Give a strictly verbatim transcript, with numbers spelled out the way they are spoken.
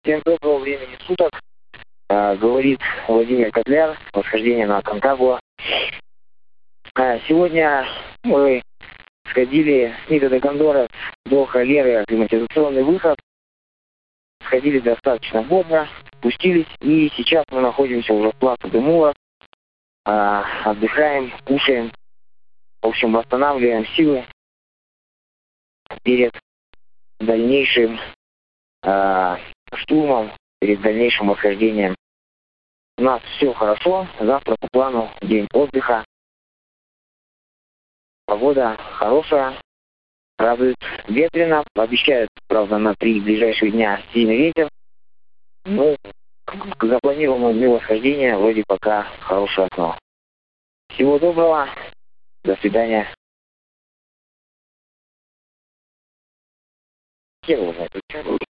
Всем доброго времени суток. А, говорит Владимир Котляр, восхождение на Аконкагуа. А, сегодня мы сходили с Нита до Кондора до Холеры, акклиматизационный выход. Сходили достаточно бодро, спустились, и сейчас мы находимся уже в плацу Демула. А, отдыхаем, кушаем, в общем, восстанавливаем силы перед дальнейшим а, штурмом, перед дальнейшим восхождением. У нас все хорошо, завтра по плану день отдыха. Погода хорошая, радует, ветрено, обещают, правда, на три ближайших дня сильный ветер. Ну, к запланированному дню восхождения вроде пока хорошая основа. Всего доброго, до свидания. Хер его знает.